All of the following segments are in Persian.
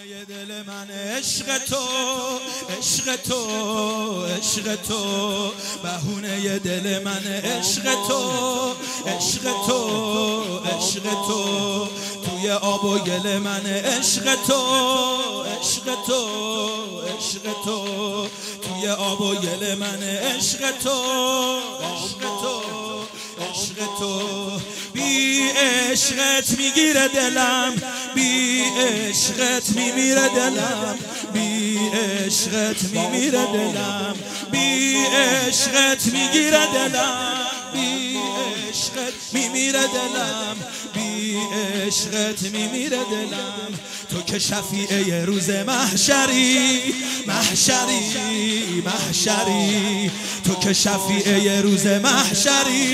بهونه دل من عشق تو، عشق تو، عشق تو، بهونه دل من عشق تو، عشق تو، عشق تو، توی آب و گل من عشق تو، عشق تو، عشق تو، توی آب و گل من عشق تو، عشق تو، عشق تو، بی عشقت میگیره دلم، بی عشقت میمیره دلم، بی عشقت میمیره دلم، بی عشقت میگیره دلم، بی عشقت میمیره دلم، بی عشقت میمیره دلم. تو که شفیعه روز محشری، محشری، محشری، تو که شفیعه روز محشری،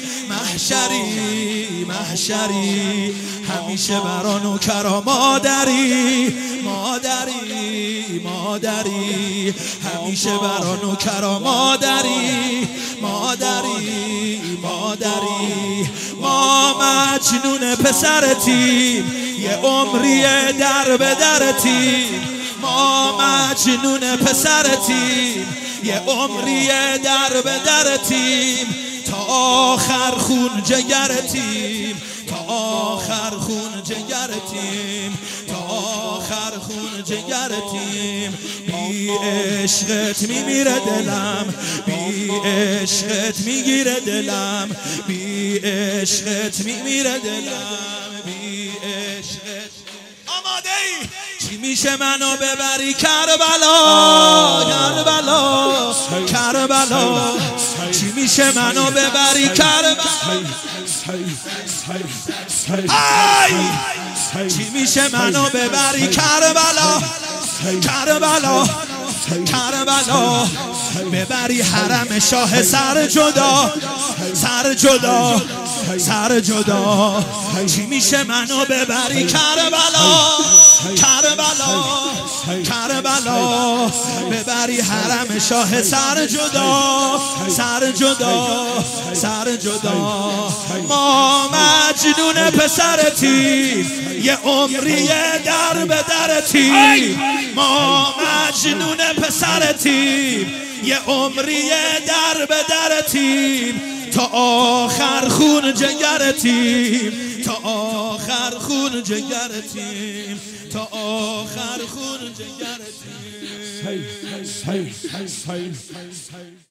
محشری، محشری، همیشه برا نوکرا مادری، مادری، مادری، همیشه برا نوکرا مادری، مادری، مادری. ما مجنون پسرتیم، یه عمریه در به درتیم، ما مجنون پسرتیم، یه عمریه در به درتیم، تا آخر خون جگرتیم، تا آخر خون جگرتیم، تا آخر خون جگرتیم. بی عشقت میمیره دلم، بی عشقت میگیره دلم، بی عشقت میمیره دلم، بی عشقت. آماده ای؟ چی میشه منو ببری کربلا، کربلا، کربلا، چی میشه منو ببری کربلا، چی میشه منو ببری کربلا، کربلا، کربلا، ببری حرم شاه سر جدا، سر جدا، سر جدا، چی میشه منو ببری کربلا، کربلا، کربلا، ببری حرم شاه سر جدا، سر جدا، سر جدا. ما مجنون پسرتیم، یه عمریه در به درتیم، ما مجنون پسرتیم، یه عمریه در به درتیم، تا آخر خون جگرتیم، تا آخر خون جگرتیم، تا آخر خون جگرتیم.